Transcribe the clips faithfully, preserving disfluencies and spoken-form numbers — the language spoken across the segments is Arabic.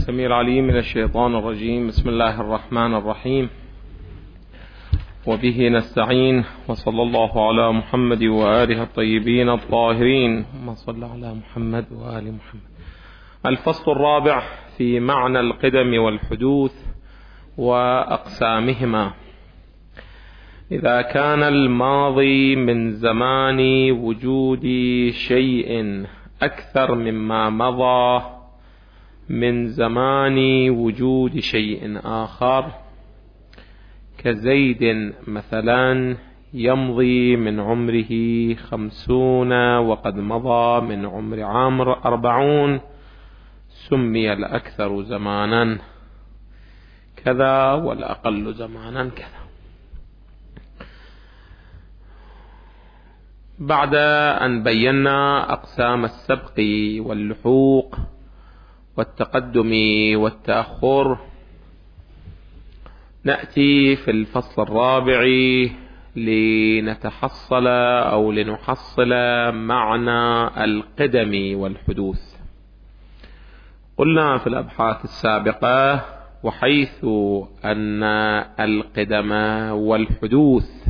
السميع العليم من الشيطان الرجيم. بسم الله الرحمن الرحيم، وبه نستعين، وصلى الله على محمد وآله الطيبين الطاهرين، اللهم صل على محمد وآل محمد. الفصل الرابع في معنى القدم والحدوث وأقسامهما. إذا كان الماضي من زمان وجود شيء أكثر مما مضى من زمان وجود شيء آخر، كزيد مثلا يمضي من عمره خمسون وقد مضى من عمر عمرو أربعون، سمي الأكثر زمانا كذا والأقل زمانا كذا. بعد أن بينا أقسام السبق واللحوق والتقدم والتأخر، نأتي في الفصل الرابع لنتحصل أو لنحصل معنى القدم والحدوث. قلنا في الأبحاث السابقة: وحيث أن القدم والحدوث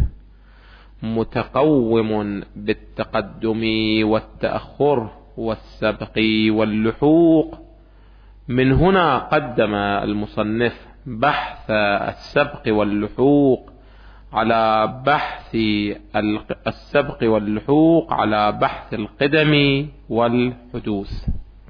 متقوم بالتقدم والتأخر والسبق واللحوق، من هنا قدم المصنف بحث السبق واللحوق على بحث السبق واللحوق على بحث القدم والحدوث.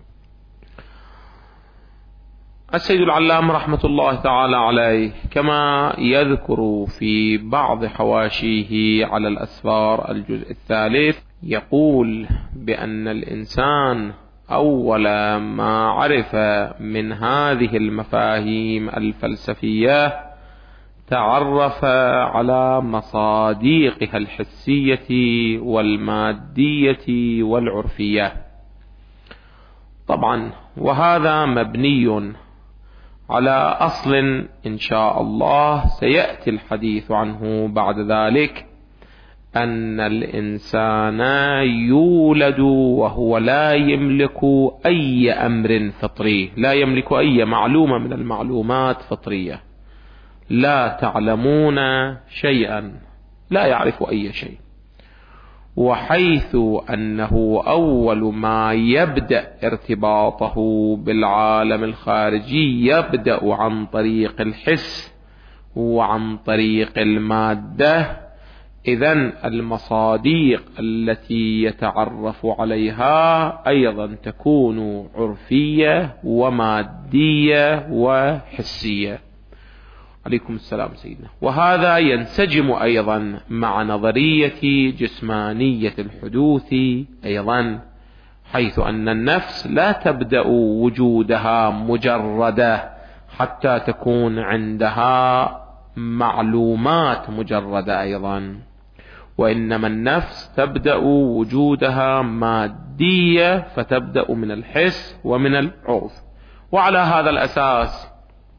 السيد العلام رحمة الله تعالى عليه كما يذكر في بعض حواشيه على الأسفار الجزء الثالث، يقول بأن الإنسان أول ما عرف من هذه المفاهيم الفلسفية تعرف على مصادقها الحسية والمادية والعرفية. طبعا وهذا مبني على أصل إن شاء الله سيأتي الحديث عنه بعد ذلك، أن الإنسان يولد وهو لا يملك أي أمر فطري، لا يملك أي معلومة من المعلومات فطرية. لا تعلمون شيئا، لا يعرف أي شيء. وحيث أنه أول ما يبدأ ارتباطه بالعالم الخارجي يبدأ عن طريق الحس وعن طريق المادة، إذن المصادق التي يتعرف عليها أيضا تكون عرفية ومادية وحسية. عليكم السلام سيدنا. وهذا ينسجم أيضا مع نظرية جسمانية الحدوث أيضا، حيث أن النفس لا تبدأ وجودها مجردة حتى تكون عندها معلومات مجردة أيضا، وإنما النفس تبدأ وجودها مادية، فتبدأ من الحس ومن العرف. وعلى هذا الأساس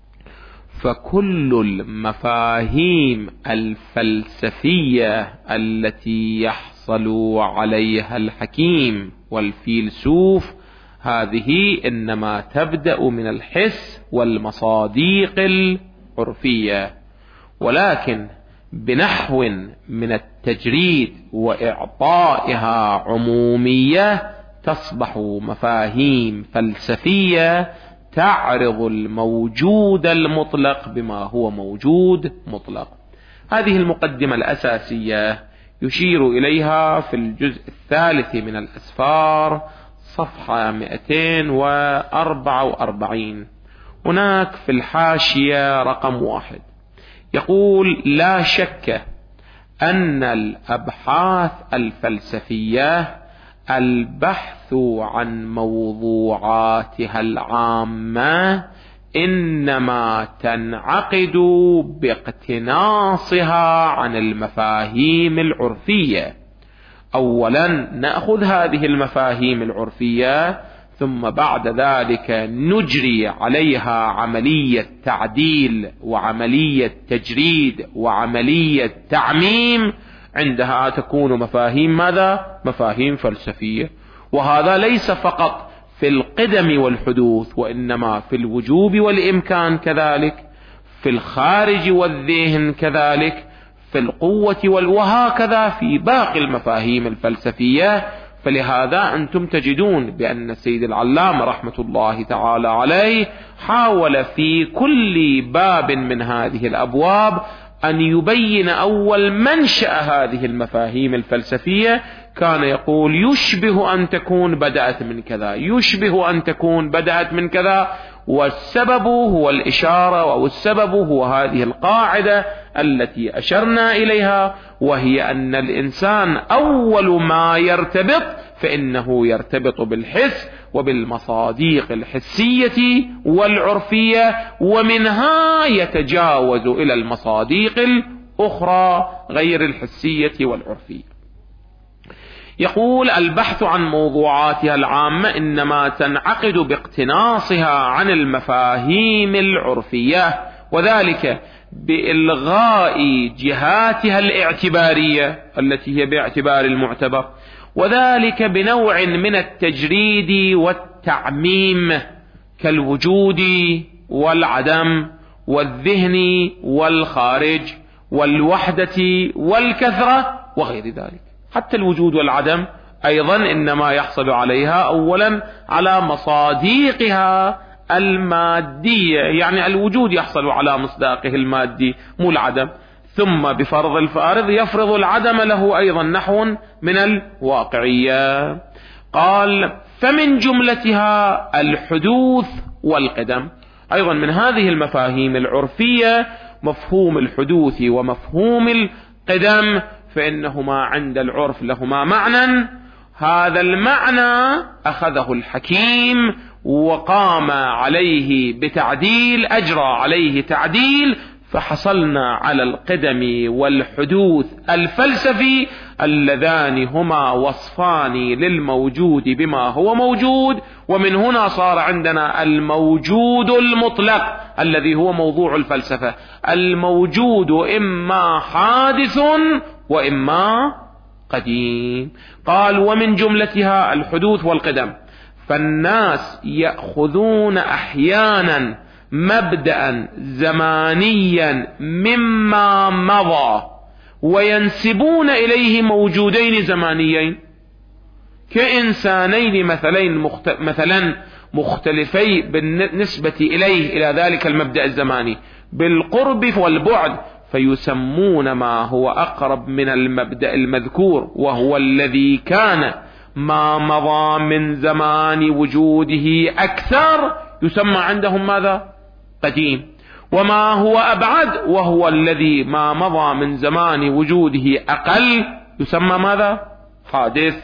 فكل المفاهيم الفلسفية التي يحصل عليها الحكيم والفيلسوف هذه إنما تبدأ من الحس والمصادق العرفية، ولكن بنحو من التجريد وإعطائها عمومية تصبح مفاهيم فلسفية تعرض الموجود المطلق بما هو موجود مطلق. هذه المقدمة الأساسية يشير إليها في الجزء الثالث من الأسفار صفحة مئتين وأربعة وأربعين. هناك في الحاشية رقم واحد يقول: لا شك أن الأبحاث الفلسفية البحث عن موضوعاتها العامة إنما تنعقد باقتناصها عن المفاهيم العرفية. أولا نأخذ هذه المفاهيم العرفية، ثم بعد ذلك نجري عليها عملية تعديل وعملية تجريد وعملية تعميم، عندها تكون مفاهيم ماذا؟ مفاهيم فلسفية. وهذا ليس فقط في القدم والحدوث، وإنما في الوجوب والإمكان كذلك، في الخارج والذهن كذلك، في القوة وهكذا في باقي المفاهيم الفلسفية. فلهذا أنتم تجدون بأن السيد العلامة رحمة الله تعالى عليه حاول في كل باب من هذه الأبواب أن يبين أول منشأ هذه المفاهيم الفلسفية. كان يقول يشبه أن تكون بدأت من كذا، يشبه أن تكون بدأت من كذا، والسبب هو الإشارة، أو السبب هو هذه القاعدة التي أشرنا إليها، وهي أن الإنسان أول ما يرتبط فإنه يرتبط بالحس وبالمصادق الحسية والعرفية، ومنها يتجاوز إلى المصادق الأخرى غير الحسية والعرفية. يقول البحث عن موضوعاتها العامة إنما تنعقد باقتناصها عن المفاهيم العرفية، وذلك بإلغاء جهاتها الاعتبارية التي هي باعتبار المعتبر، وذلك بنوع من التجريد والتعميم كالوجود والعدم والذهن والخارج والوحدة والكثرة وغير ذلك. حتى الوجود والعدم أيضا إنما يحصل عليها أولا على مصادقها المادية، يعني الوجود يحصل على مصداقه المادي مو العدم، ثم بفرض الفارض يفرض العدم له أيضا نحو من الواقعية. قال فمن جملتها الحدوث والقدم. أيضا من هذه المفاهيم العرفية مفهوم الحدوث ومفهوم القدم، فإنهما عند العرف لهما معنى، هذا المعنى أخذه الحكيم وقام عليه بتعديل، أجرى عليه تعديل، فحصلنا على القدم والحدوث الفلسفي اللذان هما وصفان للموجود بما هو موجود. ومن هنا صار عندنا الموجود المطلق الذي هو موضوع الفلسفة، الموجود إما حادث وإما قديم. قال ومن جملتها الحدوث والقدم. فالناس يأخذون أحيانا مبدأ زمانيا مما مضى وينسبون إليه موجودين زمانيين كإنسانين مثلين مخت... مثلا مختلفي بالنسبة إليه إلى ذلك المبدأ الزماني بالقرب والبعد، فيسمون ما هو أقرب من المبدأ المذكور وهو الذي كان ما مضى من زمان وجوده أكثر يسمى عندهم ماذا؟ قديم. وما هو أبعد وهو الذي ما مضى من زمان وجوده أقل يسمى ماذا؟ حادث.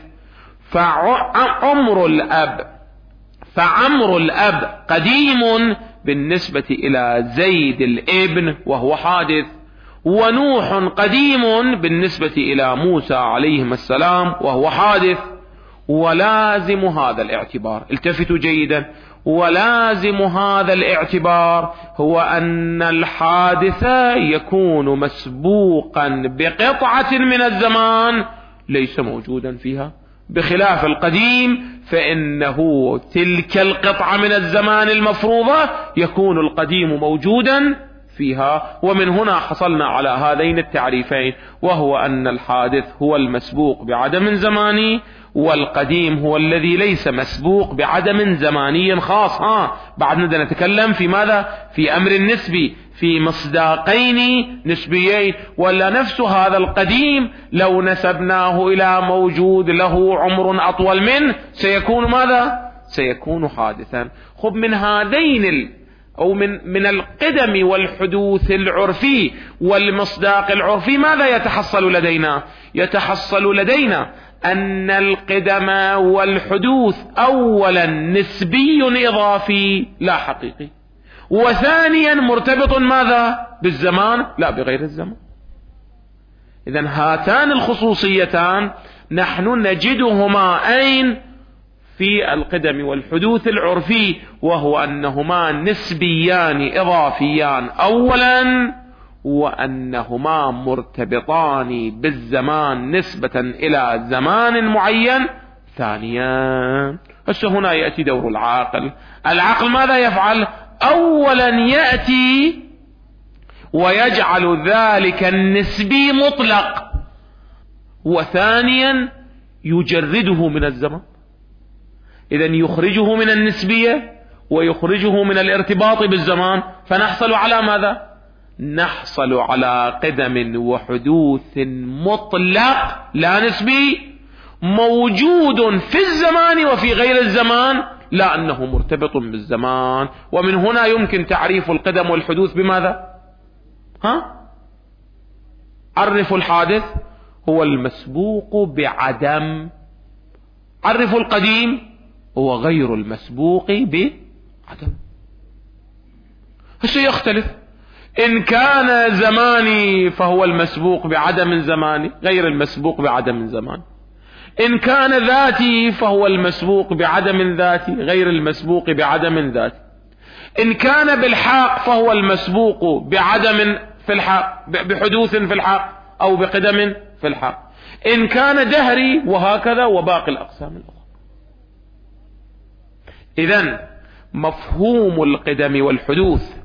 فعمر الأب فعمر الأب قديم بالنسبة إلى زيد الابن وهو حادث، ونوح قديم بالنسبة إلى موسى عليهم السلام وهو حادث. ولازم هذا الاعتبار، التفتوا جيدا، ولازم هذا الاعتبار هو أن الحادث يكون مسبوقا بقطعة من الزمان ليس موجودا فيها، بخلاف القديم فإنه تلك القطعة من الزمان المفروضة يكون القديم موجودا فيها. ومن هنا حصلنا على هذين التعريفين، وهو أن الحادث هو المسبوق بعدم زماني، والقديم هو الذي ليس مسبوق بعدم زماني خاص. ها بعد ندى نتكلم في ماذا؟ في أمر نسبي، في مصداقين نسبيين. ولا نفس هذا القديم لو نسبناه إلى موجود له عمر أطول منه سيكون ماذا؟ سيكون حادثا. خب من هذين ال أو من من القدم والحدوث العرفي والمصداق العرفي ماذا يتحصل لدينا؟ يتحصل لدينا أن القدم والحدوث أولا نسبي إضافي لا حقيقي، وثانيا مرتبط ماذا؟ بالزمان لا بغير الزمان. إذن هاتان الخصوصيتان نحن نجدهما أين؟ في القدم والحدوث العرفي، وهو أنهما نسبيان إضافيان أولا، وأنهما مرتبطان بالزمان نسبة إلى زمان معين ثانيا. هسه هنا يأتي دور العاقل. العقل ماذا يفعل؟ أولا يأتي ويجعل ذلك النسبي مطلق، وثانيا يجرده من الزمان. إذن يخرجه من النسبية ويخرجه من الارتباط بالزمان، فنحصل على ماذا؟ نحصل على قدم وحدوث مطلق لا نسبي، موجود في الزمان وفي غير الزمان، لا أنه مرتبط بالزمان. ومن هنا يمكن تعريف القدم والحدوث بماذا؟ ها؟ عرفوا الحادث هو المسبوق بعدم، عرفوا القديم هو غير المسبوق بعدم. هسه يختلف، إن كان زماني فهو المسبوق بعدم زماني غير المسبوق بعدم زماني، إن كان ذاتي فهو المسبوق بعدم ذاتي غير المسبوق بعدم ذاتي، إن كان بالحاق فهو المسبوق بعدم في الحاق بحدوث في الحاق أو بقدم في الحاق، إن كان دهري، وهكذا وباقي الأقسام الأخرى. إذن مفهوم القدم والحدوث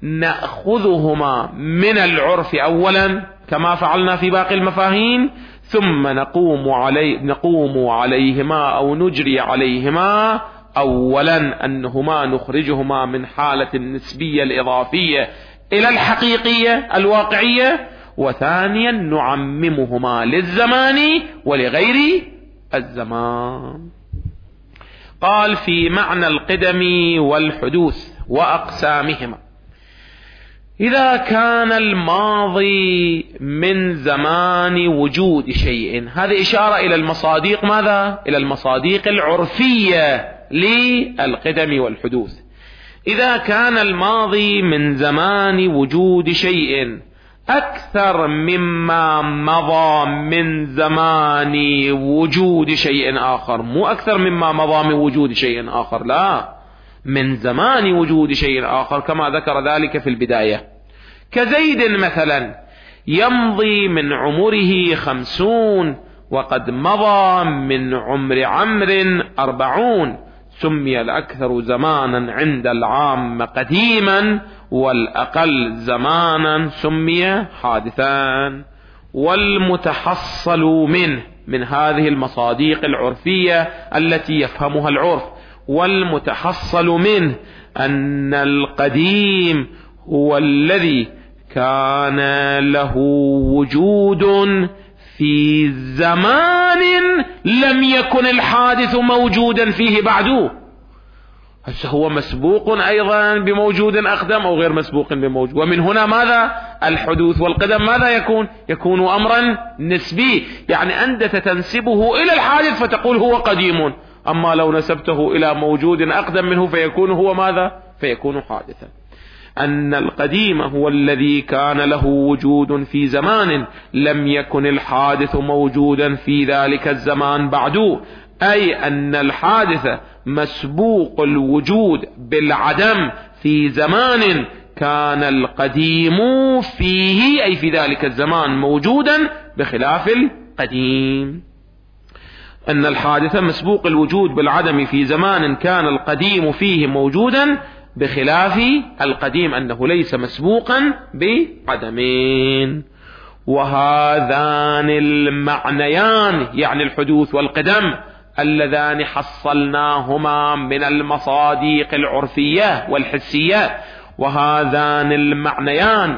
نأخذهما من العرف أولا كما فعلنا في باقي المفاهيم، ثم نقوم علي نقوم عليهما أو نجري عليهما. أولا أنهما نخرجهما من حالة النسبية الإضافية إلى الحقيقية الواقعية، وثانيا نعممهما للزمان ولغير الزمان. قال في معنى القدم والحدوث وأقسامهما: إذا كان الماضي من زمان وجود شيء، هذه إشارة إلى المصادق ماذا؟ إلى المصادق العرفية للقدم والحدوث. إذا كان الماضي من زمان وجود شيء أكثر مما مضى من زمان وجود شيء آخر، مو أكثر مما مضى من وجود شيء آخر، لا، من زمان وجود شيء آخر كما ذكر ذلك في البداية. كزيد مثلا يمضي من عمره خمسون وقد مضى من عمر عمر أربعون، سمي الأكثر زمانا عند العام قديما والأقل زمانا سمي حادثا. والمتحصل منه من هذه المصادق العرفية التي يفهمها العرف، والمتحصل منه أن القديم هو الذي كان له وجود في زمان لم يكن الحادث موجودا فيه بعده. هسه هو مسبوق أيضا بموجود أقدم أو غير مسبوق بموجود. ومن هنا ماذا؟ الحدوث والقدم ماذا يكون؟ يكون أمرا نسبي، يعني أنت تنسبه إلى الحادث فتقول هو قديم، أما لو نسبته إلى موجود أقدم منه فيكون هو ماذا؟ فيكون حادثا. أن القديم هو الذي كان له وجود في زمان لم يكن الحادث موجودا في ذلك الزمان بعده، أي أن الحادث مسبوق الوجود بالعدم في زمان كان القديم فيه، أي في ذلك الزمان موجودا بخلاف القديم. أن الحادث مسبوق الوجود بالعدم في زمان كان القديم فيه موجودا بخلاف القديم أنه ليس مسبوقا بعدمين. وهذان المعنيان يعني الحدوث والقدم اللذان حصلناهما من المصادق العرفية والحسية، وهذان المعنيان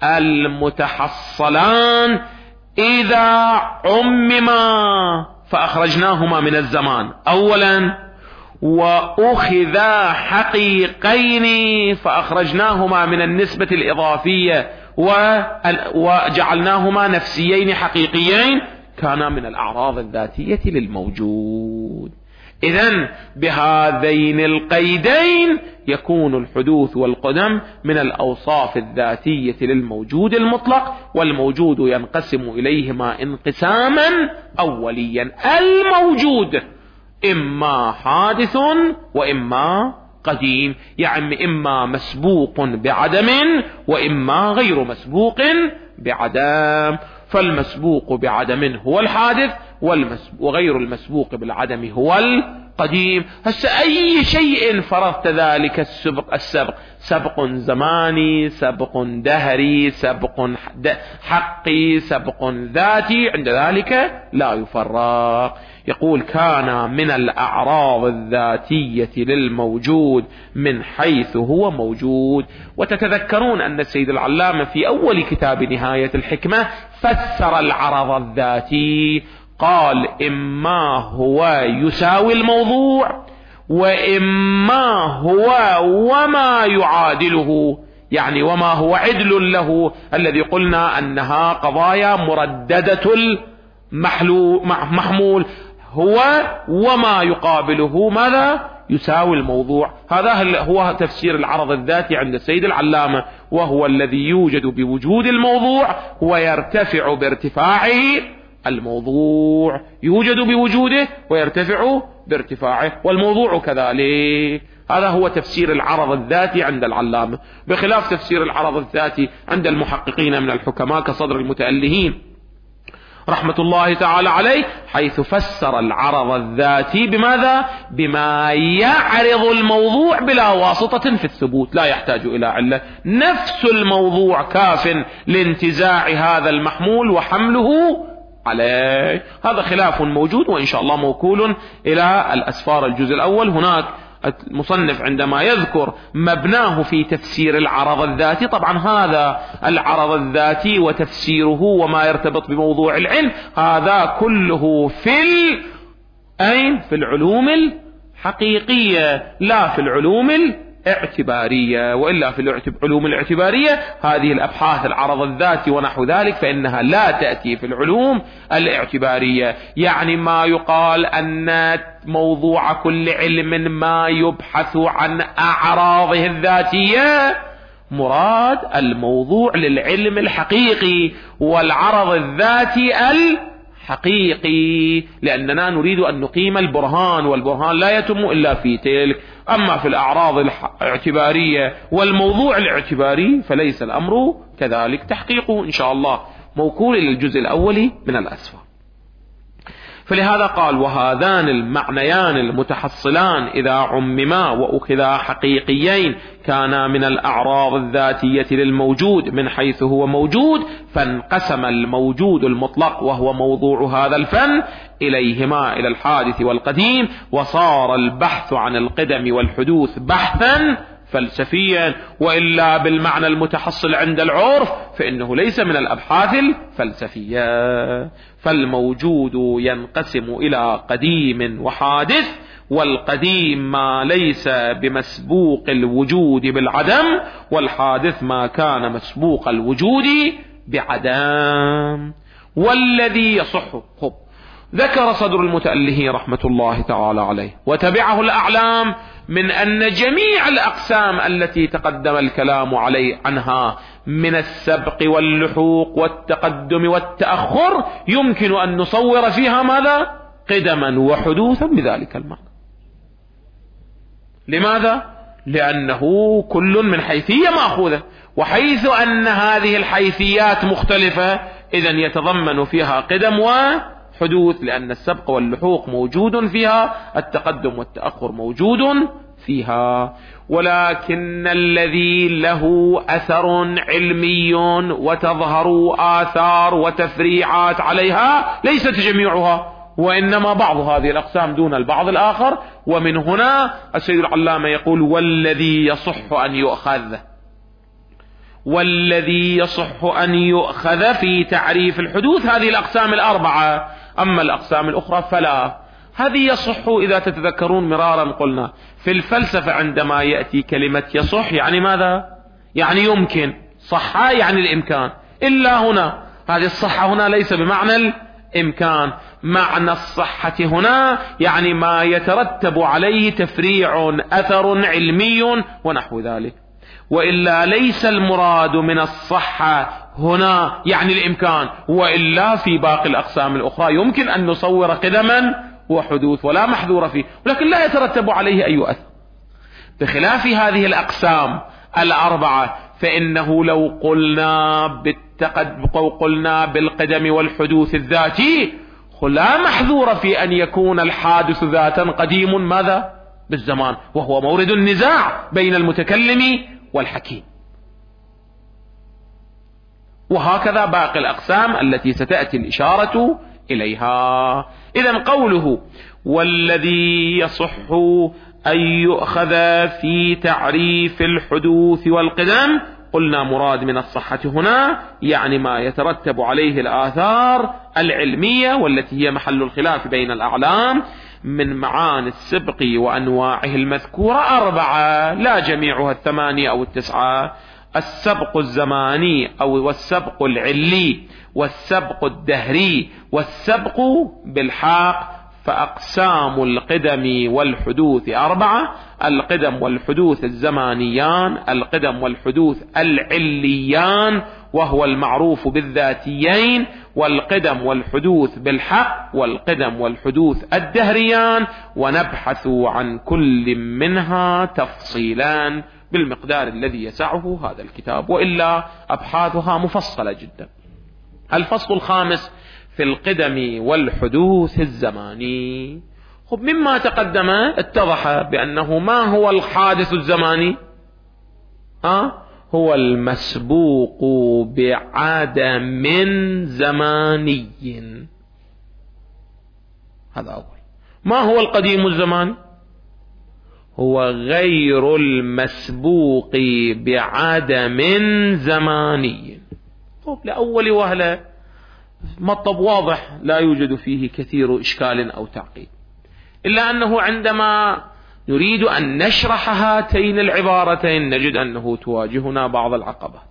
المتحصلان إذا عمما فأخرجناهما من الزمان أولا، وأخذا حقيقين فأخرجناهما من النسبة الإضافية وجعلناهما نفسيين حقيقيين، كانا من الأعراض الذاتية للموجود. إذن بهذين القيدين يكون الحدوث والقدم من الأوصاف الذاتية للموجود المطلق، والموجود ينقسم إليهما انقساما أوليا: الموجود إما حادث وإما قديم، يعني إما مسبوق بعدم وإما غير مسبوق بعدم. فالمسبوق بعدم هو الحادث وغير المسبوق بالعدم هو القديم. هسه أي شيء فرضت ذلك السبق السبق سبق زماني، سبق دهري، سبق حقي، سبق ذاتي، عند ذلك لا يفرق. يقول كان من الأعراض الذاتية للموجود من حيث هو موجود. وتتذكرون أن السيد العلامة في أول كتاب نهاية الحكمة فسر العرض الذاتي، قال إما هو يساوي الموضوع وإما هو وما يعادله، يعني وما هو عدل له، الذي قلنا أنها قضايا مرددة المحمول، هو وما يقابله ماذا يساوي الموضوع. هذا هو تفسير العرض الذاتي عند السيد العلامة، وهو الذي يوجد بوجود الموضوع ويرتفع بارتفاعه الموضوع، يوجد بوجوده ويرتفع بارتفاعه، والموضوع كذلك. هذا هو تفسير العرض الذاتي عند العلامة، بخلاف تفسير العرض الذاتي عند المحققين من الحكماء كصدر المتألهين رحمة الله تعالى عليه، حيث فسر العرض الذاتي بماذا؟ بما يعرض الموضوع بلا واسطة في الثبوت، لا يحتاج إلى علة، نفس الموضوع كاف لانتزاع هذا المحمول وحمله عليه. هذا خلاف موجود، وإن شاء الله موكول إلى الأسفار الجزء الأول. هناك المصنف عندما يذكر مبناه في تفسير العرض الذاتي، طبعا هذا العرض الذاتي وتفسيره وما يرتبط بموضوع العلم هذا كله في أين؟ في العلوم الحقيقية لا في العلوم الاعتبارية، وإلا في العلوم الاعتبارية هذه الأبحاث العرض الذاتي ونحو ذلك فإنها لا تأتي في العلوم الاعتبارية. يعني ما يقال أن موضوع كل علم ما يبحث عن أعراضه الذاتية، مراد الموضوع للعلم الحقيقي والعرض الذاتي الحقيقي، لأننا نريد أن نقيم البرهان، والبرهان لا يتم إلا في تلك. أما في الأعراض الاعتبارية والموضوع الاعتباري فليس الأمر كذلك، تحقيقه إن شاء الله موكول إلى الجزء الأول من الأسفار. فلهذا قال وهذان المعنيان المتحصلان إذا عمما وأخذا حقيقيين كانا من الأعراض الذاتية للموجود من حيث هو موجود، فانقسم الموجود المطلق وهو موضوع هذا الفن إليهما، إلى الحادث والقديم، وصار البحث عن القدم والحدوث بحثا فلسفيا، وإلا بالمعنى المتحصل عند العرف فإنه ليس من الأبحاث الفلسفية. فالموجود ينقسم إلى قديم وحادث، والقديم ما ليس بمسبوق الوجود بالعدم، والحادث ما كان مسبوق الوجود بعدم. والذي يصح خب ذكر صدر المتألهين رحمة الله تعالى عليه وتبعه الأعلام من أن جميع الأقسام التي تقدم الكلام عليه عنها من السبق واللحوق والتقدم والتأخر يمكن أن نصور فيها ماذا؟ قدما وحدوثا بذلك المعنى. لماذا؟ لأنه كل من حيثية مأخوذة، وحيث أن هذه الحيثيات مختلفة إذن يتضمن فيها قدم وحدوث، لأن السبق واللحوق موجود فيها، التقدم والتأخر موجود فيها. ولكن الذي له أثر علمي وتظهر آثار وتفريعات عليها ليست جميعها، وإنما بعض هذه الأقسام دون البعض الآخر. ومن هنا السيد العلامة يقول والذي يصح أن يؤخذ، والذي يصح أن يؤخذ في تعريف الحدوث هذه الأقسام الأربعة، أما الأقسام الأخرى فلا. هذه يصح إذا تتذكرون مرارا قلنا في الفلسفة عندما يأتي كلمة يصح يعني ماذا؟ يعني يمكن، صح يعني الإمكان، إلا هنا هذه الصحة هنا ليس بمعنى الإمكان، معنى الصحة هنا يعني ما يترتب عليه تفريع أثر علمي ونحو ذلك، وإلا ليس المراد من الصحة هنا يعني الإمكان، وإلا في باقي الأقسام الأخرى يمكن أن نصور قدما وحدوث ولا محذور فيه، ولكن لا يترتب عليه أي أثر. بخلاف هذه الأقسام الأربعة فإنه لو قلنا قلنا بالقدم والحدوث الذاتي، لا محذور في أن يكون الحادث ذاتا قديم ماذا بالزمان، وهو مورد النزاع بين المتكلم والحكيم. وهكذا باقي الأقسام التي ستأتي الإشارة إليها. إذن قوله والذي يصح أن يؤخذ في تعريف الحدوث والقدم، قلنا مراد من الصحة هنا يعني ما يترتب عليه الآثار العلمية والتي هي محل الخلاف بين الأعلام من معاني السبق وأنواعه المذكورة أربعة، لا جميعها الثمانية أو التسعة: السبق الزماني أو والسبق العلي والسبق الدهري والسبق بالحاق. فأقسام القدم والحدوث أربعة: القدم والحدوث الزمانيان، القدم والحدوث العليان وهو المعروف بالذاتيين، والقدم والحدوث بالحق، والقدم والحدوث الدهريان، ونبحث عن كل منها تفصيلان بالمقدار الذي يسعه هذا الكتاب، وإلا أبحاثها مفصلة جدا. الفصل الخامس في القدم والحدوث الزماني. خب مما تقدم اتضح بأنه ما هو الحادث الزماني؟ ها؟ هو المسبوق بعدم زماني، هذا أول. ما هو القديم الزماني؟ هو غير المسبوق بعدم زماني. طب لأول وهلة مطب واضح لا يوجد فيه كثير إشكال أو تعقيد، إلا أنه عندما نريد أن نشرح هاتين العبارتين نجد أنه تواجهنا بعض العقبات.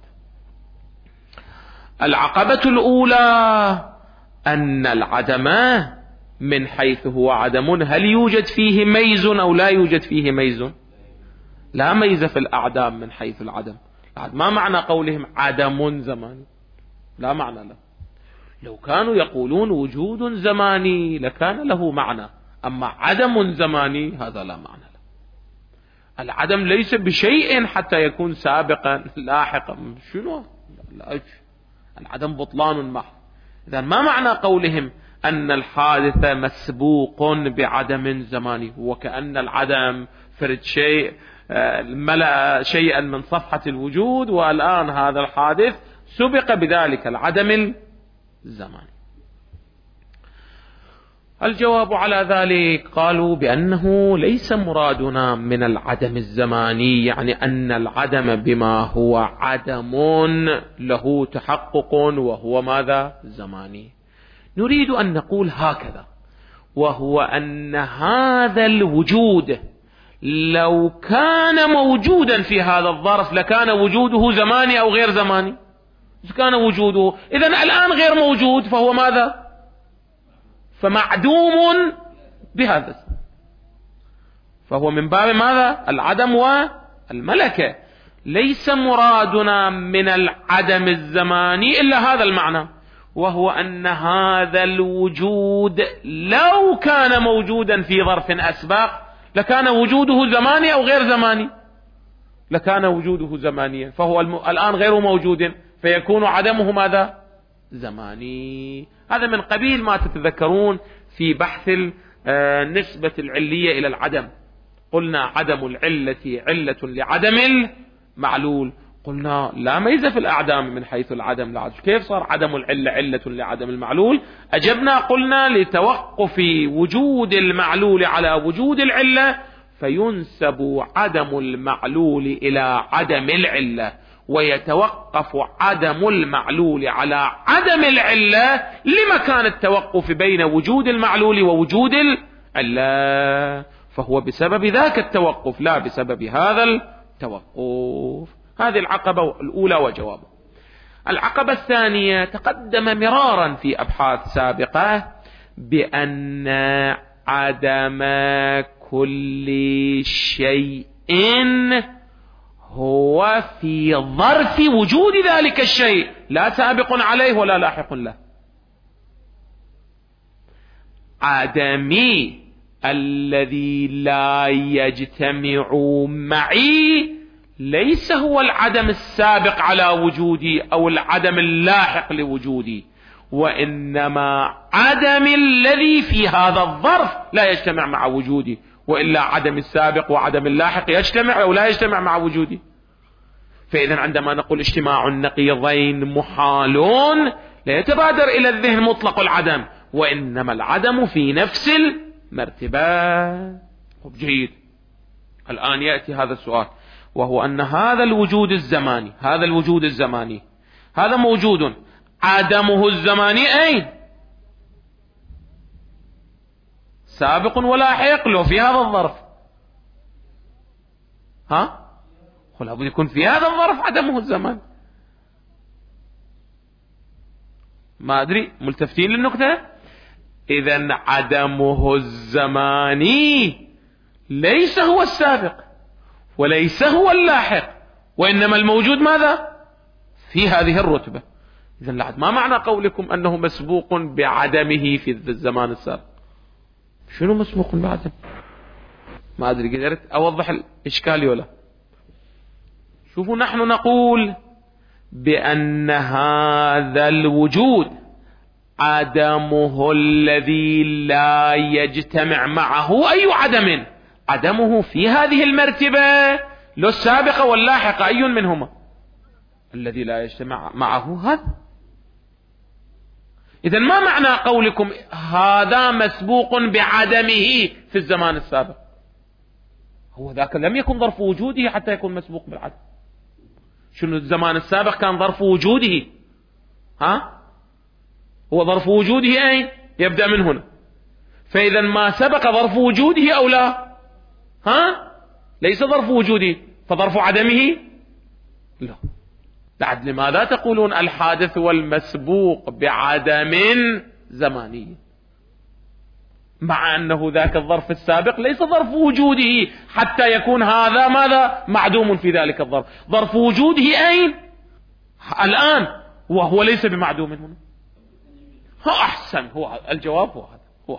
العقبة الأولى أن العدم من حيث هو عدم هل يوجد فيه ميز أو لا يوجد فيه ميز؟ لا ميز في الأعدام من حيث العدم. ما معنى قولهم عدم زماني؟ لا معنى له. لو كانوا يقولون وجود زماني لكان له معنى، أما عدم زماني هذا لا معنى له. العدم ليس بشيء حتى يكون سابقا لاحقا، شنو؟ لا، العدم بطلان محض. إذن ما معنى قولهم أن الحادث مسبوق بعدم زماني؟ وكأن العدم فرد شيء ملأ شيئا من صفحة الوجود، والآن هذا الحادث سبق بذلك العدم الزماني. الجواب على ذلك قالوا بأنه ليس مرادنا من العدم الزماني يعني أن العدم بما هو عدم له تحقق وهو ماذا؟ زماني. نريد أن نقول هكذا، وهو أن هذا الوجود لو كان موجودا في هذا الظرف لكان وجوده زماني أو غير زماني؟ كان وجوده، إذن الآن غير موجود فهو ماذا؟ فمعدوم بهذا، فهو من باب ماذا؟ العدم والملكة. ليس مرادنا من العدم الزماني إلا هذا المعنى، وهو أن هذا الوجود لو كان موجودا في ظرف أسبق لكان وجوده زماني أو غير زماني؟ لكان وجوده زمانيا، فهو الآن غير موجود فيكون عدمه ماذا؟ زماني. هذا من قبيل ما تتذكرون في بحث النسبة العلية إلى العدم، قلنا عدم العلة علة لعدم المعلول، قلنا لا ميز في الأعدام من حيث العدم لا. كيف صار عدم العلة علة لعدم المعلول؟ أجبنا قلنا لتوقف وجود المعلول على وجود العلة فينسب عدم المعلول إلى عدم العلة، ويتوقف عدم المعلول على عدم العلة لمكان التوقف بين وجود المعلول ووجود العلة، فهو بسبب ذاك التوقف لا بسبب هذا التوقف. هذه العقبة الأولى وجوابه. العقبة الثانية تقدم مرارا في أبحاث سابقة بأن عدم كل شيء هو في ظرف وجود ذلك الشيء لا سابق عليه ولا لاحق له. عدمي الذي لا يجتمع معي ليس هو العدم السابق على وجودي أو العدم اللاحق لوجودي، وإنما عدم الذي في هذا الظرف لا يجتمع مع وجودي، وإلا عدم السابق وعدم اللاحق يجتمع أو لا يجتمع مع وجودي. فإذا عندما نقول اجتماع النقيضين محالون لا يتبادر إلى الذهن مطلق العدم، وإنما العدم في نفس المرتبة. جيد. الآن يأتي هذا السؤال، وهو أن هذا الوجود الزماني هذا الوجود الزماني هذا موجود، عدمه الزماني أين؟ سابق ولاحق له في هذا الظرف. ها؟ ولا بد يكون في هذا الظرف عدمه الزمان. ما أدري، ملتفتين للنقطة؟ إذن عدمه الزماني ليس هو السابق وليس هو اللاحق، وإنما الموجود ماذا؟ في هذه الرتبة. إذن لعد ما معنى قولكم أنه مسبوق بعدمه في الزمان السابق؟ شنو مسبوق بعدم؟ ما أدري قدرت أوضح الإشكال ولا؟ شوفوا، نحن نقول بأن هذا الوجود عدمه الذي لا يجتمع معه أي عدم، عدمه في هذه المرتبة، لو السابقة واللاحقة أي منهما؟ الذي لا يجتمع معه هذا. إذن ما معنى قولكم هذا مسبوق بعدمه في الزمان السابق؟ هو ذاك لم يكن ظرف وجوده حتى يكون مسبوق بالعدم. شنو الزمان السابق؟ كان ظرف وجوده. ها؟ هو ظرف وجوده أين؟ يبدأ من هنا. فإذا ما سبق ظرف وجوده أو لا؟ ها؟ ليس ظرف وجوده، فظرف عدمه لا. بعد لماذا تقولون الحادث والمسبوق بعدم زماني، مع أنه ذاك الظرف السابق ليس ظرف وجوده حتى يكون هذا ماذا؟ معدوم في ذلك الظرف. ظرف وجوده أين؟ الآن، وهو ليس بمعدوم هنا. ها أحسن، هو الجواب هو هذا. هو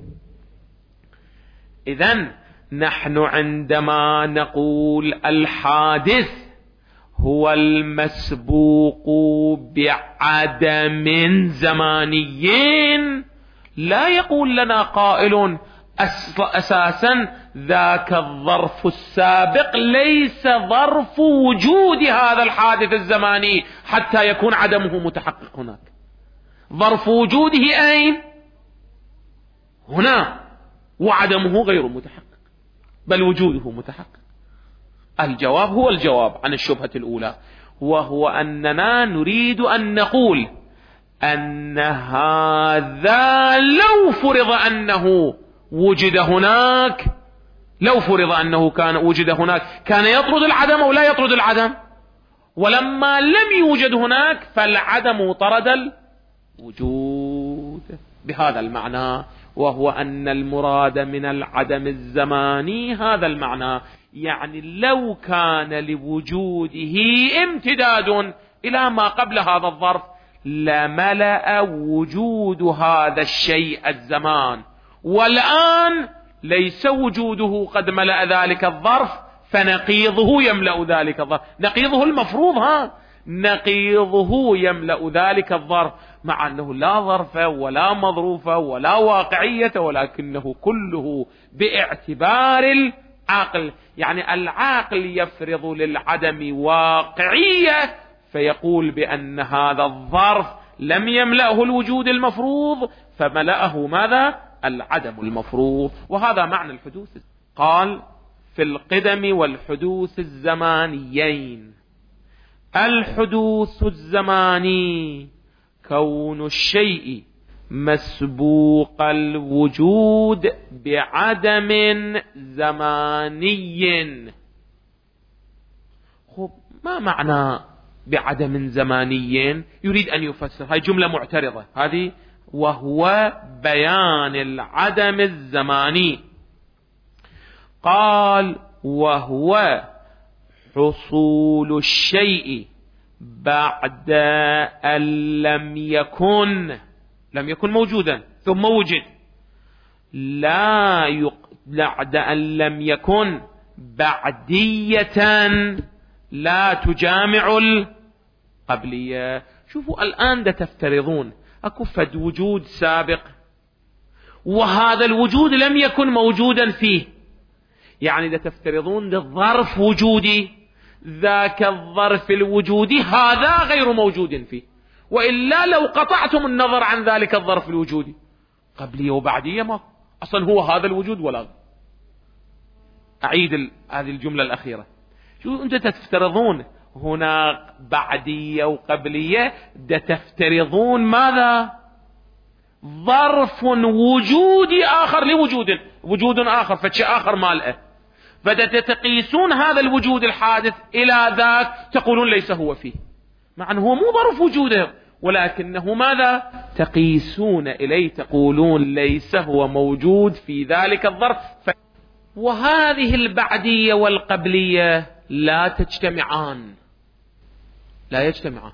إذن نحن عندما نقول الحادث هو المسبوق بعدم زماني، لا يقول لنا قائل أساسا ذاك الظرف السابق ليس ظرف وجود هذا الحادث الزماني حتى يكون عدمه متحقق هناك. ظرف وجوده أين؟ هنا، وعدمه غير متحقق بل وجوده متحقق. الجواب هو الجواب عن الشبهة الأولى، وهو أننا نريد أن نقول أن هذا لو فرض أنه وجد هناك لو فرض أنه كان وجد هناك كان يطرد العدم أو لا يطرد العدم، ولما لم يوجد هناك فالعدم طرد الوجود بهذا المعنى، وهو أن المراد من العدم الزماني هذا المعنى، يعني لو كان لوجوده امتداد إلى ما قبل هذا الظرف لملأ وجود هذا الشيء الزمان، والآن ليس وجوده قد ملأ ذلك الظرف فنقيضه يملأ ذلك الظرف. نقيضه المفروض ها نقيضه يملأ ذلك الظرف، مع أنه لا ظرف ولا مظروف ولا واقعية، ولكنه كله باعتبار العقل. يعني العقل يفرض للعدم واقعية فيقول بأن هذا الظرف لم يملأه الوجود المفروض فملأه ماذا؟ العدم المفروض. وهذا معنى الحدوث. قال في القدم والحدوث الزمانيين: الحدوث الزماني كون الشيء مسبوق الوجود بعدم زماني. خب ما معنى بعدم زماني؟ يريد أن يفسر، هاي جملة معترضة هذه، وهو بيان العدم الزماني. قال وهو حصول الشيء بعد أن لم يكن لم يكن موجودا ثم وجد، لا يق... بعد أن لم يكن بعدية لا تجامع القبلية. شوفوا الآن دا تفترضون أكو فد وجود سابق وهذا الوجود لم يكن موجودا فيه، يعني دا تفترضون دا ظرف وجودي، ذاك الظرف الوجودي هذا غير موجود فيه، وإلا لو قطعتم النظر عن ذلك الظرف الوجودي قبلية وبعدية ما أصلا هو هذا الوجود ولا. أعيد هذه الجملة الأخيرة. شو أنت تفترضون هناك بعدية وقبلية، دا تفترضون ماذا؟ ظرف وجودي آخر لوجود وجود آخر فشيء آخر مالئه، فدا تقيسون هذا الوجود الحادث إلى ذاك تقولون ليس هو فيه، مع أنه هو مو ظرف وجوده ولكنه ماذا؟ تقيسون إليه تقولون ليس هو موجود في ذلك الظرف. ف... وهذه البعدية والقبلية لا تجتمعان، لا يجتمعان.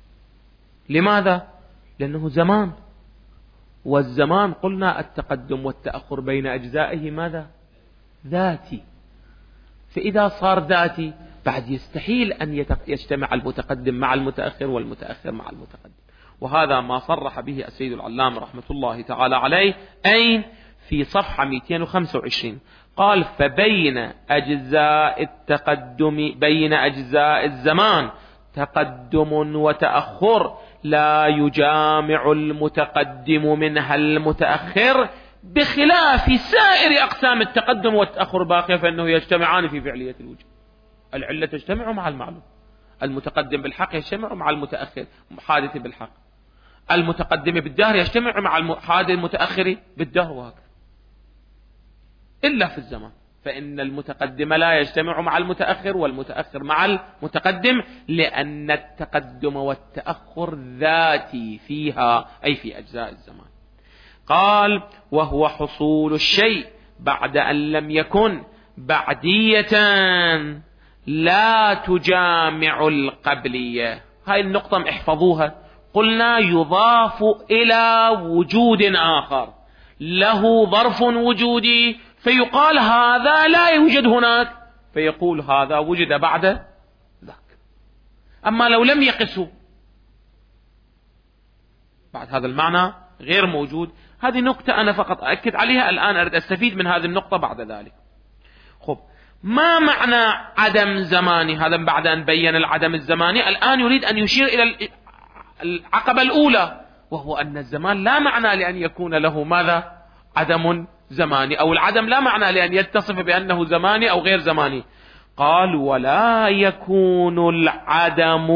لماذا؟ لأنه زمان، والزمان قلنا التقدم والتأخر بين أجزائه ماذا؟ ذاتي. فإذا صار ذاتي بعد يستحيل أن يجتمع المتقدم مع المتأخر والمتأخر مع المتقدم. وهذا ما صرح به السيد العلامة رحمة الله تعالى عليه، أين؟ في صفحة مئتين وخمسة وعشرين قال: فبين أجزاء التقدم بين أجزاء الزمان تقدم وتأخر لا يجامع المتقدم منها المتأخر، بخلاف سائر أقسام التقدم والتأخر باقية فإنه يجتمعان في فعلية الوجود. العلة تجتمع مع المعلوم، المتقدم بالحق يجتمع مع المتأخر حادث بالحق، المتقدم بالدهر يجتمع مع الحادث المتأخر بالدهر، وهكذا. إلا في الزمان فإن المتقدم لا يجتمع مع المتأخر والمتأخر مع المتقدم، لأن التقدم والتأخر ذاتي فيها أي في أجزاء الزمان. قال: وهو حصول الشيء بعد أن لم يكن بعدية لا تجامع القبلية. هاي النقطة احفظوها. قلنا يضاف إلى وجود آخر له ظرف وجودي فيقال هذا لا يوجد هناك، فيقول هذا وجد بعد ذاك. أما لو لم يقسوا بعد هذا المعنى غير موجود. هذه نقطة أنا فقط أكد عليها الآن، أريد أستفيد من هذه النقطة بعد ذلك. خب، ما معنى عدم زماني؟ هذا بعد أن بين العدم الزماني الآن يريد أن يشير إلى العقبة الأولى، وهو أن الزمان لا معنى لأن يكون له ماذا؟ عدم زماني، أو العدم لا معنى لأن يتصف بأنه زماني أو غير زماني. قال: ولا يكون العدم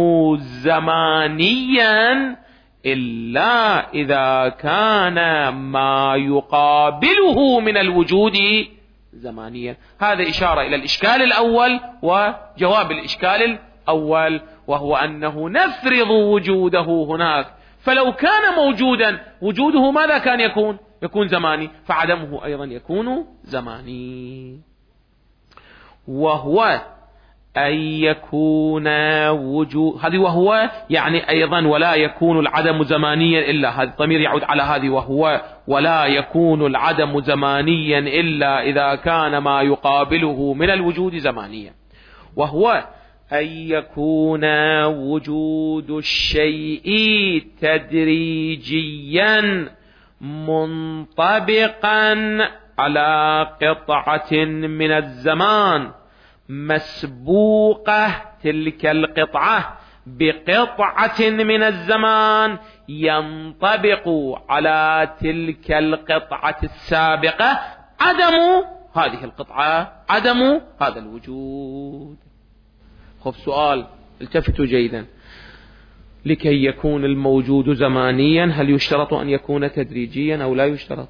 زمانيا إلا إذا كان ما يقابله من الوجود زمانيا. هذا إشارة إلى الإشكال الأول وجواب الإشكال الأول، وهو أنه نفرض وجوده هناك، فلو كان موجودا وجوده ماذا كان يكون؟ يكون زماني، فعدمه أيضا يكون زماني. وهو أن يكون وجود، هذه وهو يعني أيضا ولا يكون العدم زمانيا إلا، هذا الضمير يعود على هذه وهو، ولا يكون العدم زمانيا إلا إذا كان ما يقابله من الوجود زمانيا. وهو أن يكون وجود الشيء تدريجيا منطبقا على قطعة من الزمان مسبوقة تلك القطعة بقطعة من الزمان ينطبق على تلك القطعة السابقة عدم هذه القطعة، عدم هذا الوجود. خف سؤال، التفتوا جيدا. لكي يكون الموجود زمانيا هل يشترط أن يكون تدريجيا أو لا يشترط؟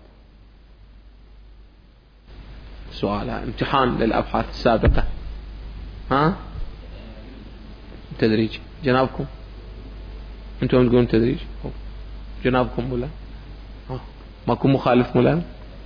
سؤال امتحان للأبحاث السابقة. ها؟ تدريج. جنابكم انتم تقولون تدريج؟ جنابكم مولانا ماكو مخالف مولانا؟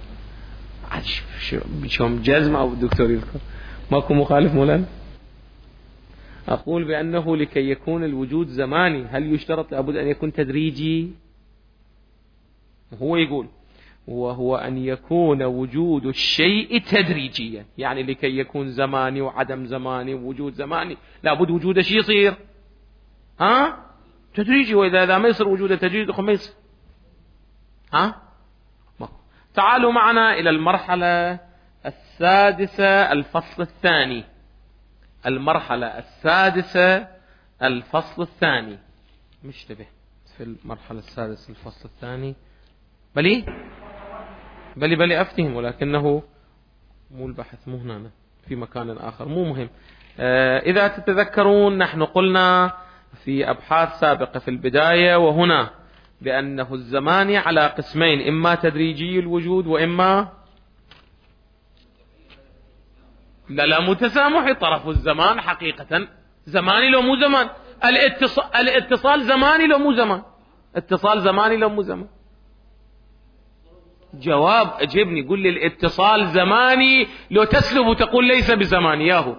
شو جزمة أو الدكتور يذكر ماكو مخالف مولانا؟ أقول بأنه لكي يكون الوجود زماني هل يشترط لابد أن يكون تدريجي؟ هو يقول وهو أن يكون وجود الشيء تدريجيا. يعني لكي يكون زماني وعدم زماني ووجود زماني لابد وجود شيء يصير ها تدريجي، وإذا إذا ما يصير وجود تدريجي ما يصير. ها تعالوا معنا إلى المرحلة السادسة الفصل الثاني. المرحلة السادسة الفصل الثاني مشتبه في المرحلة السادسة الفصل الثاني بلي بلي بلي أفتهم، ولكنه مو البحث مو هنا في مكان آخر مو مهم. آه إذا تتذكرون نحن قلنا في أبحاث سابقة في البداية وهنا بأنه الزمان على قسمين، إما تدريجي الوجود وإما لا لا متسامحي. طرف الزمان حقيقة زماني لو مو زمان، الاتصال, الاتصال زماني لو مو زمان، اتصال زماني لو مو زمان. جواب أجبني قل لي الاتصال زماني لو تسلب وتقول ليس بزماني ياهو.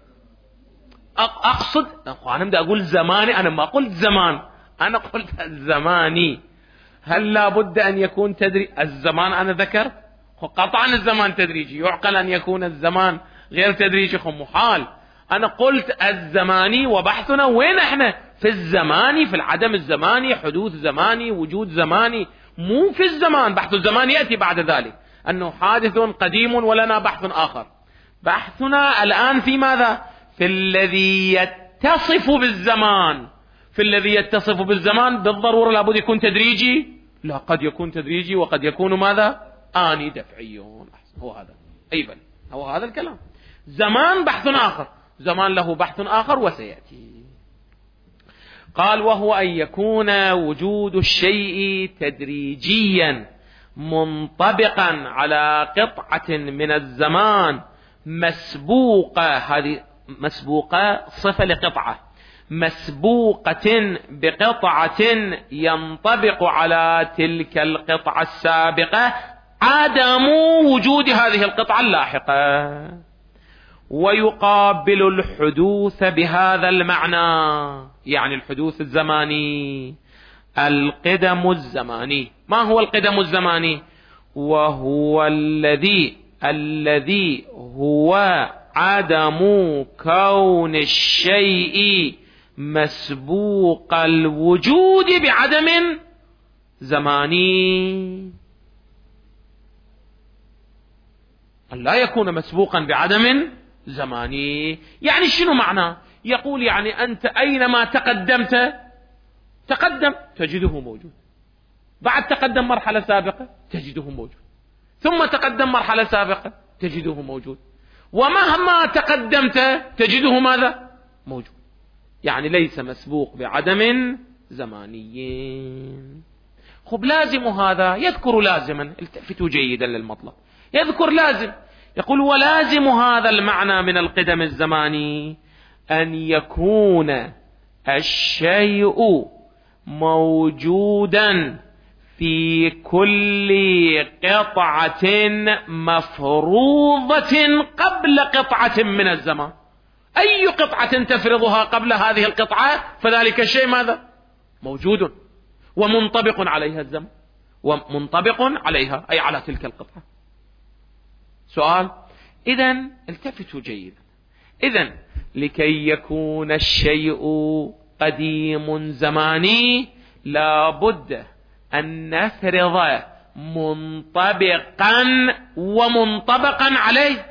أقصد أنا بدي أقول زماني، أنا ما قلت زمان، أنا قلت الزماني. هل لابد أن يكون تدري الزمان؟ أنا ذكرت قطعا الزمان تدريجي، يعقل أن يكون الزمان غير تدريجي خم محال. أنا قلت الزماني وبحثنا وين احنا في الزماني، في العدم الزماني، حدوث زماني، وجود زماني، مو في الزمان. بحث الزمان يأتي بعد ذلك أنه حادث قديم ولنا بحث آخر. بحثنا الآن في ماذا؟ في الذي يتصف بالزمان. في الذي يتصف بالزمان بالضرورة لابد يكون تدريجي؟ لا، قد يكون تدريجي وقد يكون ماذا؟ آني دفعي. هو هذا أي بل هو هذا الكلام. زمان بحث آخر، زمان له بحث آخر وسيأتي. قال وهو أن يكون وجود الشيء تدريجيا منطبقا على قطعة من الزمان مسبوقة، هذه مسبوقة صفة لقطعة، مسبوقة بقطعة ينطبق على تلك القطعة السابقة عدم وجود هذه القطعة اللاحقة. ويقابل الحدوث بهذا المعنى، يعني الحدوث الزماني، القدم الزماني. ما هو القدم الزماني؟ وهو الذي الذي هو عدم كون الشيء مسبوق الوجود بعدم زماني. أن لا يكون مسبوقا بعدم زماني. يعني شنو معناه؟ يقول يعني أنت أينما تقدمت تقدم تجده موجود، بعد تقدم مرحلة سابقة تجده موجود، ثم تقدم مرحلة سابقة تجده موجود، ومهما تقدمت تجده ماذا؟ موجود. يعني ليس مسبوق بعدم زماني. خب لازم هذا يذكر لازما، التفتوا جيدا للمطلب، يذكر لازم، يقول ولازم هذا المعنى من القدم الزماني أن يكون الشيء موجودا في كل قطعة مفروضة قبل قطعة من الزمان. أي قطعة تفرضها قبل هذه القطعة فذلك الشيء ماذا؟ موجود ومنطبق عليها الزمن، ومنطبق عليها أي على تلك القطعة. سؤال، إذن التفتوا جيدا، إذن لكي يكون الشيء قديم زماني لابد أن نفرض منطبقا ومنطبقا عليه.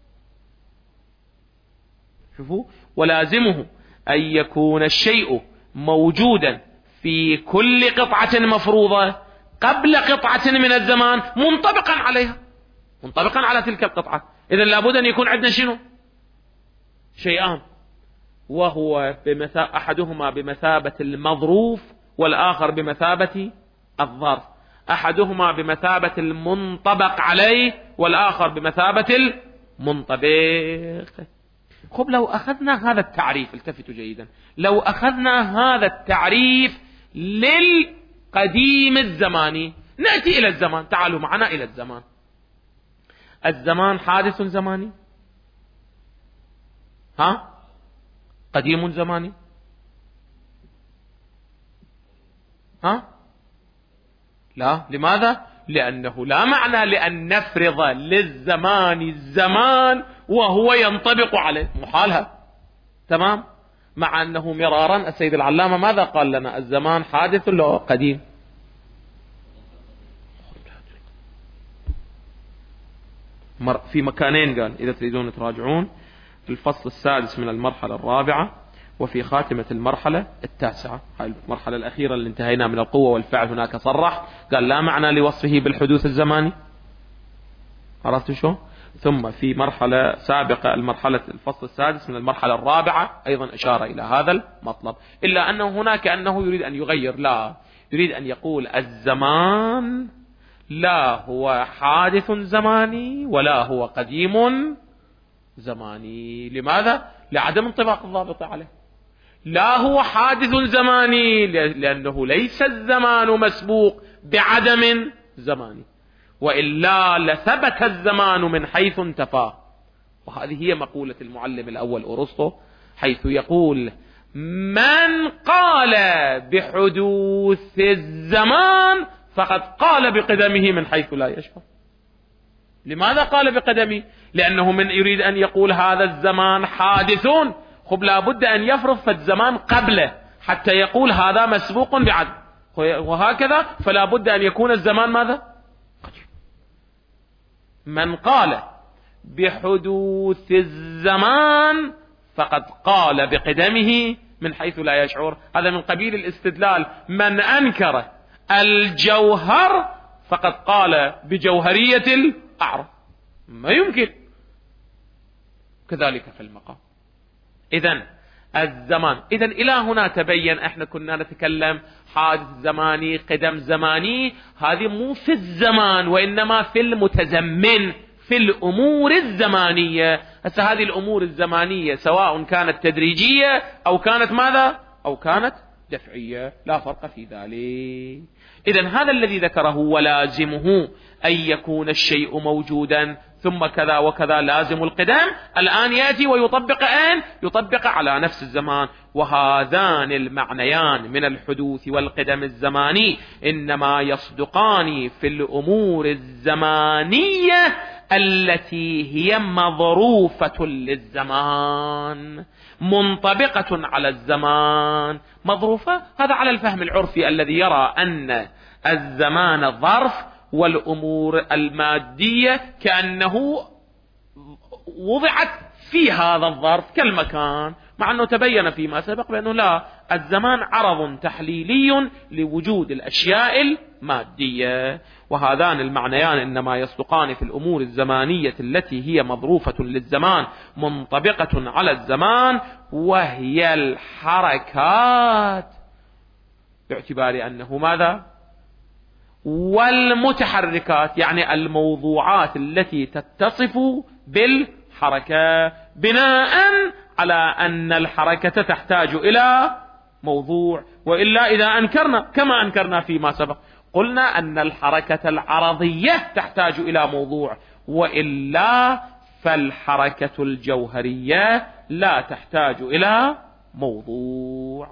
شوفوا، ولازمه أن يكون الشيء موجودا في كل قطعة مفروضة قبل قطعة من الزمان منطبقا عليها، منطبقا على تلك القطعة. إذن لابد أن يكون عندنا شنو؟ شيئان، وهو بمثابة أحدهما بمثابة المظروف والآخر بمثابة الظرف، أحدهما بمثابة المنطبق عليه والآخر بمثابة المنطبق. خب لو أخذنا هذا التعريف، التفتوا جيدا، لو أخذنا هذا التعريف للقديم الزماني، نأتي إلى الزمان. تعالوا معنا إلى الزمان. الزمان حادث زماني؟ ها؟ قديم زماني؟ ها؟ لا. لماذا؟ لأنه لا معنى لأن نفرض للزمان الزمان وهو ينطبق عليه، محالها. تمام. مع أنه مرارا السيد العلامة ماذا قال لنا؟ الزمان حادث ولا قديم؟ في مكانين قال إذا تريدون تراجعون، في الفصل السادس من المرحلة الرابعة وفي خاتمة المرحلة التاسعة. هاي المرحلة الأخيرة اللي انتهينا من القوة والفعل هناك صرح قال لا معنى لوصفه بالحدوث الزماني. عرفت شو؟ ثم في مرحلة سابقة المرحلة الفصل السادس من المرحلة الرابعة أيضا أشار إلى هذا المطلب، إلا أنه هناك أنه يريد أن يغير، لا يريد أن يقول الزمان لا هو حادث زماني ولا هو قديم زماني. لماذا؟ لعدم انطباق الضابط عليه. لا هو حادث زماني لأنه ليس الزمان مسبوق بعدم زماني، وإلا لثبت الزمان من حيث انتفى. وهذه هي مقولة المعلم الأول أرسطو، حيث يقول من قال بحدوث الزمان فقد قال بقدمه من حيث لا يشعر. لماذا قال بقدمه؟ لأنه من يريد أن يقول هذا الزمان حادث، خب لابد أن يفرض فالزمان قبله حتى يقول هذا مسبوق بعدم، وهكذا فلا بد أن يكون الزمان ماذا؟ من قال بحدوث الزمان فقد قال بقدمه من حيث لا يشعر. هذا من قبيل الاستدلال. من أنكر الجوهر فقد قال بجوهرية الأعرف، ما يمكن. كذلك في المقام. إذن الزمان، إذن إلى هنا تبين. احنا كنا نتكلم حادث زماني قدم زماني، هذه مو في الزمان وإنما في المتزمن، في الأمور الزمانية. هسه هذه الأمور الزمانية سواء كانت تدريجية أو كانت ماذا؟ أو كانت دفعية، لا فرق في ذلك. إذن هذا الذي ذكره ولازمه أن يكون الشيء موجودا ثم كذا وكذا لازم القدم، الآن يأتي ويطبق أين؟ يطبق على نفس الزمان. وهذان المعنيان من الحدوث والقدم الزماني إنما يصدقان في الأمور الزمانية التي هي مظروفة للزمان، منطبقة على الزمان. مظروفة هذا على الفهم العرفي الذي يرى أن الزمان ظرف والأمور المادية كأنه وضعت في هذا الظرف كالمكان، مع أنه تبين فيما سبق بأنه لا، الزمان عرض تحليلي لوجود الأشياء المادية. وهذان المعنيان إنما يصدقان في الأمور الزمانية التي هي مظروفة للزمان منطبقة على الزمان، وهي الحركات، باعتبار أنه ماذا؟ والمتحركات، يعني الموضوعات التي تتصف بالحركة، بناء على أن الحركة تحتاج إلى موضوع. وإلا إذا أنكرنا كما أنكرنا فيما سبق قلنا أن الحركة العرضية تحتاج إلى موضوع، وإلا فالحركة الجوهرية لا تحتاج إلى موضوع.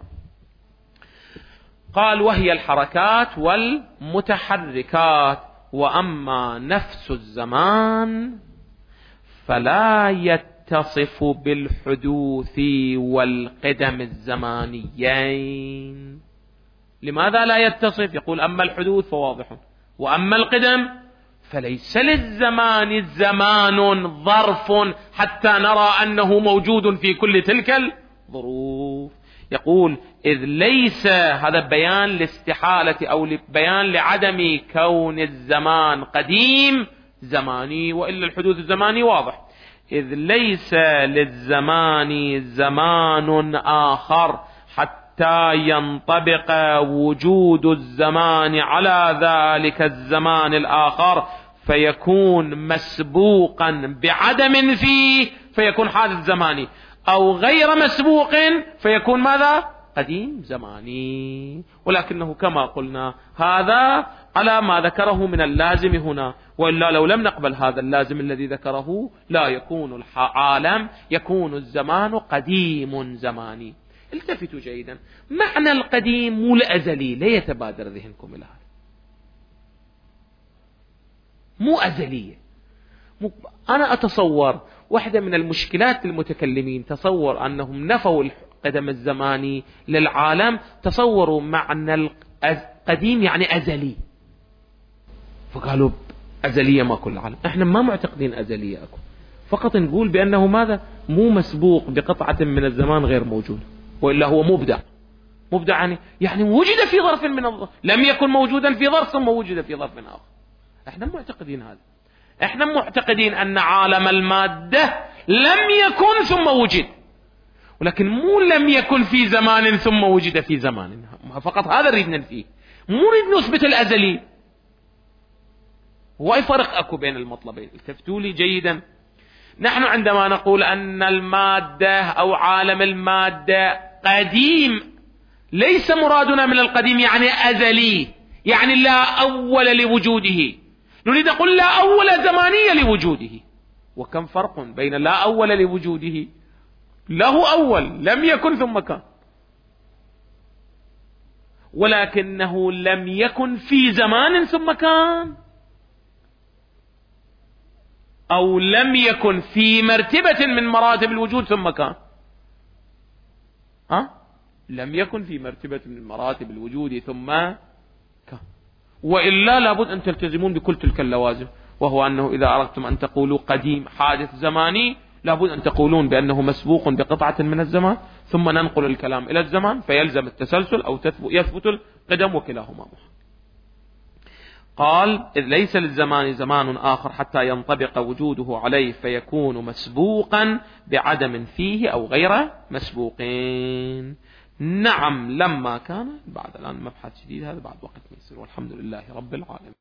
قال وهي الحركات والمتحركات. وأما نفس الزمان فلا يتصف بالحدوث والقدم الزمانيين. لماذا لا يتصف؟ يقول أما الحدوث فواضح، وأما القدم فليس للزمان زمان ظرف حتى نرى أنه موجود في كل تلك الظروف. يقول إذ ليس، هذا بيان لاستحالة أو بيان لعدم كون الزمان قديم زماني، وإلا الحدوث الزماني واضح. إذ ليس للزمان زمان آخر حتى ينطبق وجود الزمان على ذلك الزمان الآخر فيكون مسبوقا بعدم فيه فيكون حادث زماني، أو غير مسبوق فيكون ماذا؟ قديم زماني. ولكنه كما قلنا هذا على ما ذكره من اللازم هنا، وإلا لو لم نقبل هذا اللازم الذي ذكره لا يكون العالم، يكون الزمان قديم زماني. التفتوا جيدا، معنى القديم مو الأزلي، لا يتبادر ذهنكم إلى هذا. مو أزلية. مو أنا أتصور واحدة من المشكلات المتكلمين تصور أنهم نفوا القدم الزماني للعالم، تصوروا معنى القديم يعني أزلي، فقالوا أزلية ما كل العالم. احنا ما معتقدين أزلية أكو، فقط نقول بأنه ماذا مو مسبوق بقطعة من الزمان غير موجود، وإلا هو مبدع. مبدع يعني يعني وجد في ظرف من الظرف، لم يكن موجودا في ظرف ثم وجد في ظرف آخر. احنا معتقدين هذا. احنا معتقدين أن عالم المادة لم يكن ثم وجد، ولكن مو لم يكن في زمان ثم وجد في زمان، فقط هذا نريد ننفيه، مو نريد نثبت الأزلي. هو أي فرق أكو بين المطلبين؟ التفتوا لي جيدا. نحن عندما نقول أن المادة أو عالم المادة قديم، ليس مرادنا من القديم يعني أزلي، يعني لا أول لوجوده، نريد نقول لا أول زمانية لوجوده. وكم فرق بين لا أول لوجوده، له أول لم يكن ثم كان، ولكنه لم يكن في زمان ثم كان، أو لم يكن في مرتبة من مراتب الوجود ثم كان. ها؟ لم يكن في مرتبة من مراتب الوجود ثم كان، وإلا لابد أن تلتزمون بكل تلك اللوازم، وهو أنه إذا أردتم أن تقولوا قديم حادث زماني لابد أن تقولون بأنه مسبوق بقطعة من الزمان، ثم ننقل الكلام إلى الزمان فيلزم التسلسل أو يثبت القدم، وكلاهما محال. قال إذ ليس للزمان زمان آخر حتى ينطبق وجوده عليه فيكون مسبوقا بعدم فيه أو غير مسبوقين. نعم لما كان. بعد الآن مبحث جديد، هذا بعد وقت يصير، والحمد لله رب العالمين.